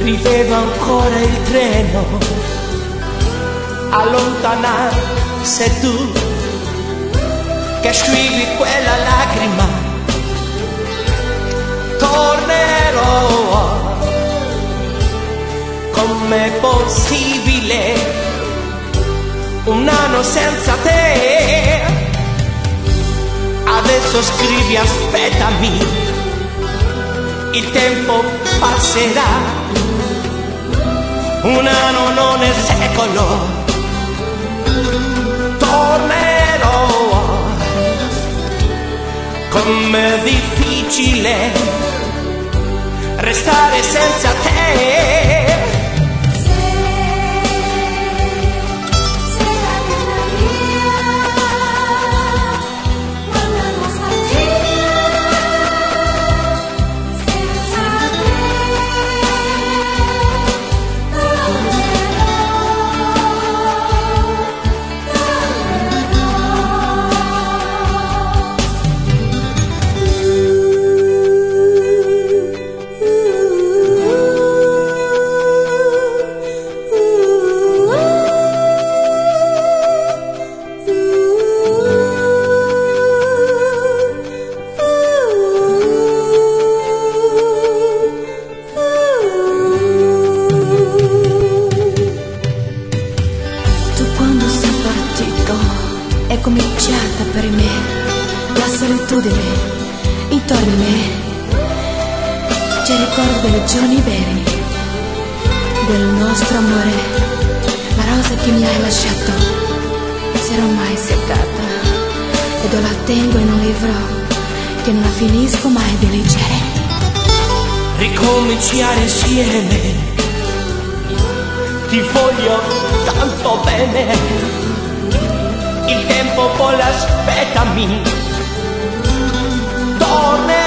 rivedo ancora il treno allontanarsi, tu che sciughi quella lacrima. Tornerò. Com'è possibile un anno senza te? Adesso scrivi aspettami, il tempo passerà. Un anno non è secolo, tornerò. Com'è difficile restare senza te. È cominciata per me la solitudine intorno a me. C'è il ricordo dei giorni belli, del nostro amore. La rosa che mi hai lasciato si era mai seccata ed ora la tengo in un libro che non la finisco mai di leggere. Ricominciare insieme, ti voglio tanto bene. Il tempo poi aspettami, tornerò.